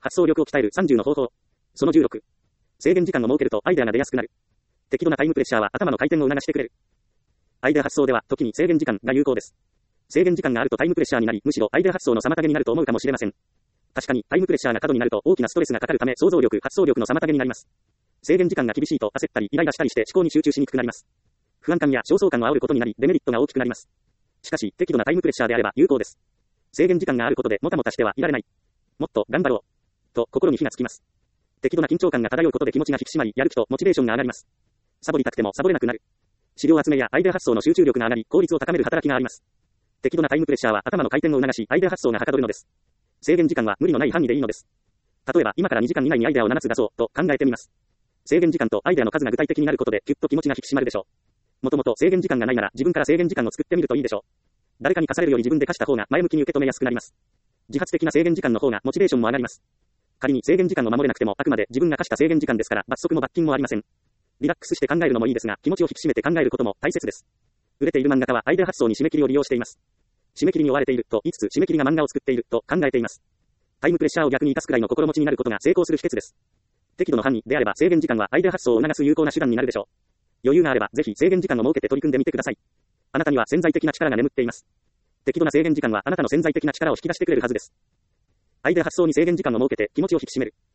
発想力を鍛える30の方法。その16。制限時間を設けるとアイデアが出やすくなる。適度なタイムプレッシャーは頭の回転を促してくれる。アイデア発想では時に制限時間が有効です。制限時間があるとタイムプレッシャーになり、むしろアイデア発想の妨げになると思うかもしれません。確かにタイムプレッシャーが過度になると大きなストレスがかかるため想像力、発想力の妨げになります。制限時間が厳しいと焦ったりイライラしたりして思考に集中しにくくなります。不安感や焦燥感を煽ることになりデメリットが大きくなります。しかし適度なタイムプレッシャーであれば有効です。制限時間があることでもたもたしてはいられない。もっと頑張ろうと心に火がつきます。適度な緊張感が漂うことで気持ちが引き締まり、やる気とモチベーションが上がります。サボりたくてもサボれなくなる。資料集めやアイデア発想の集中力が上がり、効率を高める働きがあります。適度なタイムプレッシャーは頭の回転を促し、アイデア発想がはかどるのです。制限時間は無理のない範囲でいいのです。例えば、今から2時間以内にアイデアを7つ出そうと考えてみます。制限時間とアイデアの数が具体的になることで、ぎゅっと気持ちが引き締まるでしょう。もともと制限時間がないなら、自分から制限時間を作ってみるといいでしょう。誰かに課されるより自分で課した方が前向きに受け止めやすくなります。自発的な制限時間の方がモチベーションも上がります。仮に制限時間を守れなくても、あくまで自分が課した制限時間ですから、罰則も罰金もありません。リラックスして考えるのもいいですが、気持ちを引き締めて考えることも大切です。売れている漫画家はアイデア発想に締め切りを利用しています。締め切りに追われていると言いつつ締め切りが漫画を作っていると考えています。タイムプレッシャーを逆に生かすくらいの心持ちになることが成功する秘訣です。適度の範囲であれば制限時間はアイデア発想を促す有効な手段になるでしょう。余裕があればぜひ制限時間を設けて取り組んでみてください。あなたには潜在的な力が眠っています。適度な制限時間はあなたの潜在的な力を引き出してくれるはずです。アイデア発想に制限時間を設けて気持ちを引き締める。